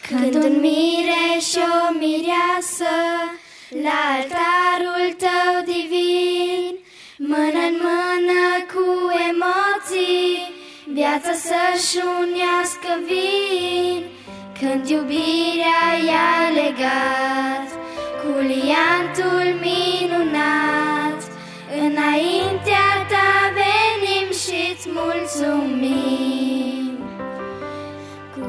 Când un mire și o mireasă la altarul tău divin, mână-n mână cu emoții, viața să-și unească vin. Când iubirea i-a legat cu liantul minunat, înaintea ta venim și-ți mulțumim. Cu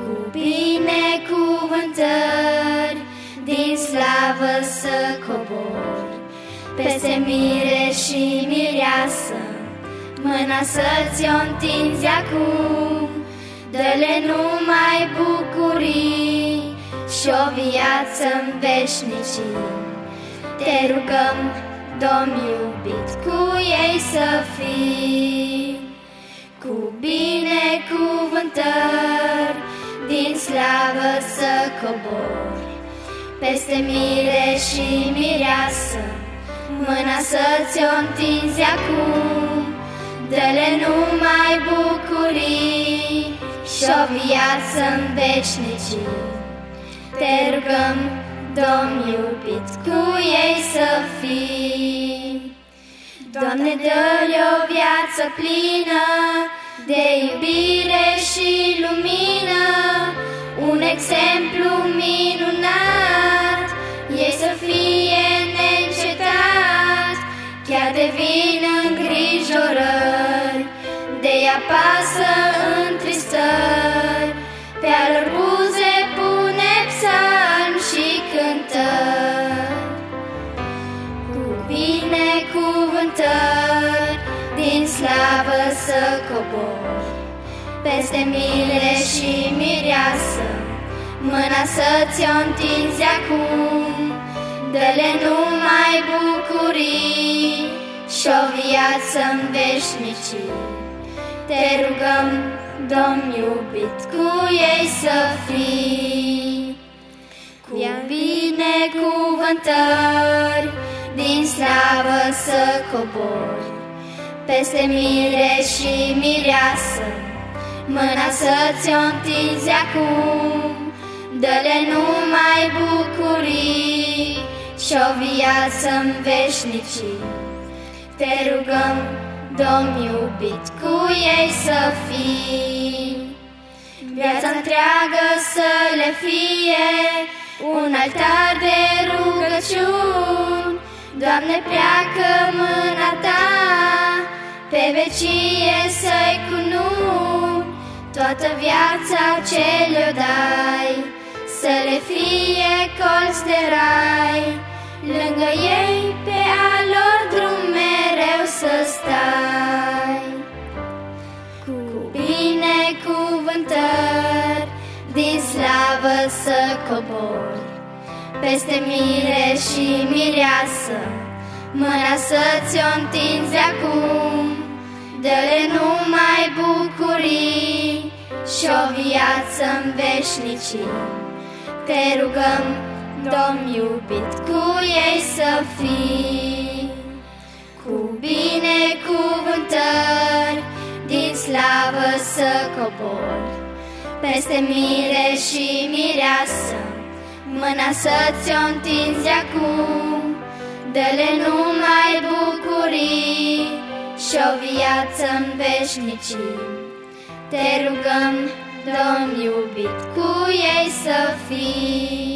binecuvântări din slavă să cobori peste mire și mireasă, mâna să-ți-o întinzi acum. Dă-le numai bucurii și-o viață-n veșnicii. Te rugăm, Domn iubit, cu ei să fii. Cu binecuvântări din slavă să cobori peste mire și mireasă, mâna să-ți-o întinzi acum. Dă-le numai bucurii și-o viață-n veșnicii. Te rugăm, Domn iubit, cu ei să fii. Doamne, dă-le o viață plină de iubire și lumină, un exemplu minunat, ei să fie neîncetat. Chiar de vin îngrijorări, de-i apasă întristări, pe-a lor buze pune psalmi și cântări. Cu binecuvântări din slavă să cobori peste mire și mireasă, mâna să-ți-o întinzi acum. Dă-le numai bucurii și-o viață-n veșnicii. Te rugăm, Domn iubit, cu ei să fii. Cu binecuvântări din slavă să cobori peste mire și mireasă, mâna să-ți-o întinzi acum. Dă-le numai bucurii și-o viață-n veșnicii. Te rugăm, Domn iubit, cu ei să fii. Viața întreagă să le fie un altar de rugăciuni. Doamne, pleacă mâna ta pe vecie să-i cununi. Toată viața ce le-o dai să le fie colț de rai, lângă ei pe al lor drum mereu să stai. Cu binecuvântări din slavă să cobori peste mire și mireasă, mâna să-ți-o întinzi acum. Dă-le numai bucurii și-o viață-n veșnicii. Te rugăm, Domn iubit, cu ei să fii. Cu binecuvântări din slavă să cobori peste mire și mireasă, mâna să-ți-o întinzi acum. Dă-le numai bucurii și-o viață-n veșnicii. Te rugăm, Domn iubit, cu ei să fii.